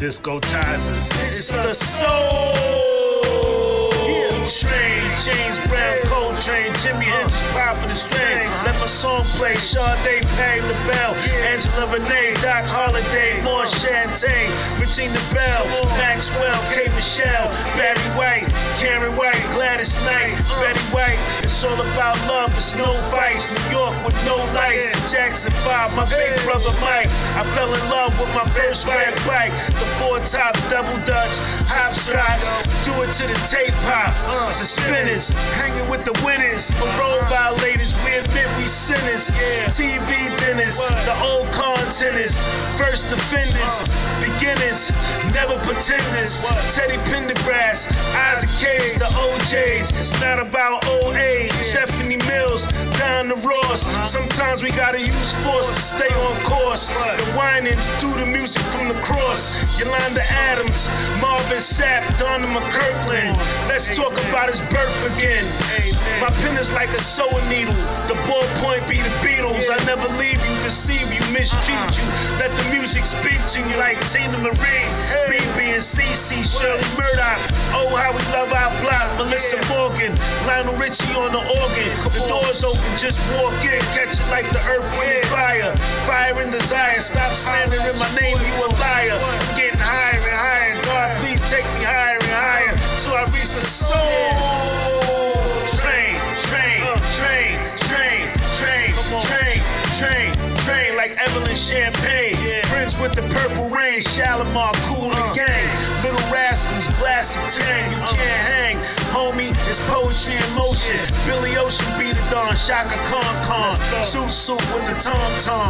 Discotizers. It's the soul train. James Brown, Coltrane, Jimi Hendrix popping the string. Let my song play. Sade, Pay, LaBelle, Angela Renee, Doc Holliday, more Shantae, Regina Bell, Maxwell, K. Michelle, Barry White, Karen White, Gladys Knight, Betty White. It's all about love. It's no fights. New York with no lights. Jackson 5, my big brother Mike. I fell in love with my first red bike. The 4 tops, double Dutch, hopscotch. Do it to the tape pop. The spinners, hanging with the winners. Parole violators, we admit we sinners. TV dinners, the old contenders. First offenders, beginners, never pretenders. Teddy Pendergrass, Isaac Cage, the OJs. It's not about old age. Stephanie Mills, Don the Ross. Sometimes we gotta use force to stay on course. The Winans do the music from the cross. Yolanda Adams, Marvin Sapp, Donna McKirkland. Let's talk about his birth again. My pen is like a sewing needle. The ballpoint be the Beatles. I never leave you, deceive you, mistreat you. Let the music speak to you like Tina Marie, BB and CC, Shirley Murdoch. Oh, how we love our block. Melissa Morgan, Lionel Richie on the organ. The doors open, just walk in, catch it like the earth, wind, and fire. Fire and desire. Stop slandering my name, you a liar. I'm getting higher and higher. God, please take me higher and higher till I reach the soul train, train, train, train, train, train, train, train, like Evelyn Champagne. Prince with the purple rain, Shalimar, Kool and Gang. Little Rascals, Glassy Tang, you can't hang. Homie, it's poetry in motion. Billy Ocean beat it on, Shaka Khan. Suit with the tom-tom.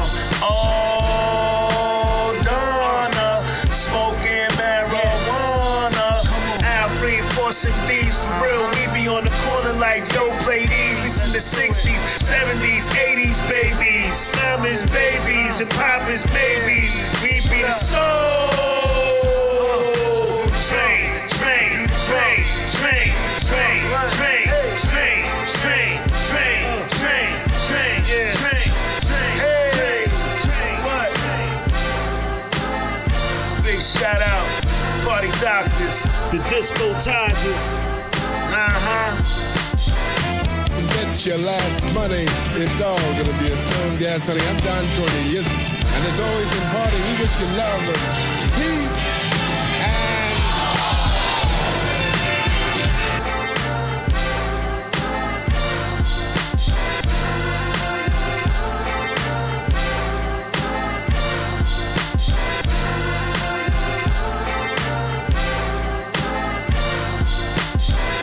Oh, Donna, smoking marijuana. Out reinforcing these for real. We be on the corner like, yo, play these. We in the 60s, 70s, 80s, babies. Some is babies and pop is babies. We be the soul train, train, train, train, train, train, train, train, train, train, train, train, train. Hey, what? Big shout out, Party Doctors, the Discotizers. Bet your last money, it's all gonna be a Slim Gas, honey. I'm Don Cornelius, and as always in party, we wish you love and peace.